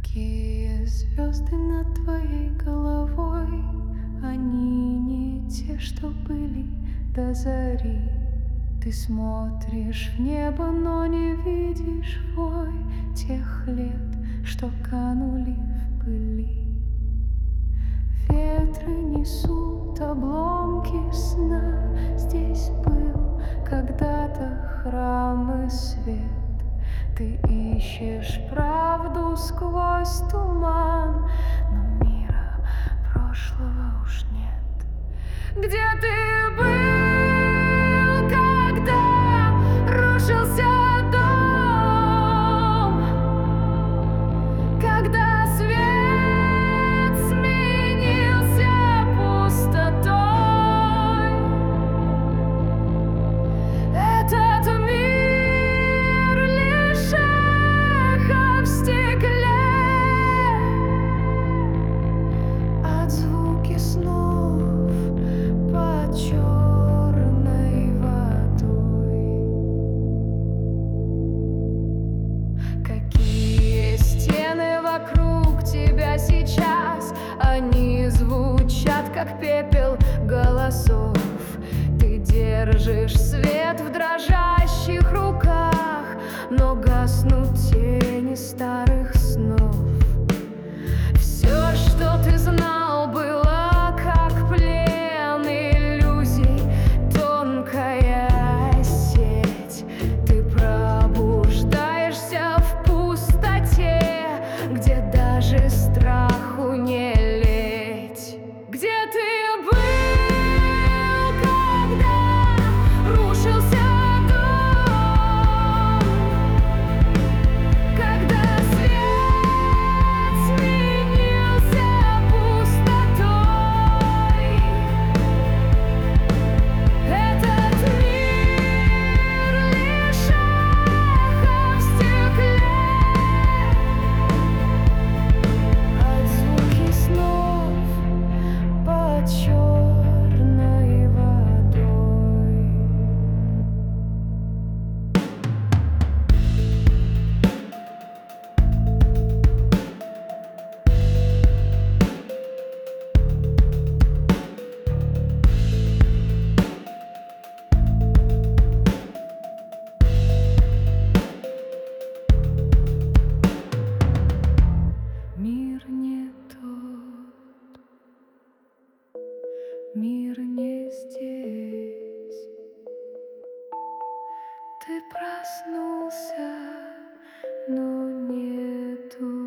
Какие звезды над твоей головой? Они не те, что были до зари. Ты смотришь в небо, но не видишь вой тех лет, что канули в пыли. Ветры несут обломки сна. Здесь был когда-то храм и свет. Ты ищешь правду сквозь туман, но мира прошлого уж нет. Где ты был, когда рушился дом? Когда свет сменился пустотой? Этот мир лишь эхо в стекле, от звуки снов под черной водой. Какие стены вокруг тебя сейчас? Они звучат, как пепел голосов. Ты держишь свет в дрожащих руках, но гаснут тени старых снов. Все, что ты знал, было как плен иллюзий, тонкая сеть. Ты пробуждаешься в пустоте, где даже страху не леть. Где ты был, когда рушился дом? Когда свет сменился пустотой? Этот мир лишь эхо в стекле, от звуки снов под черной водой. Мир не тот, мир не здесь. Ты проснулся, но нету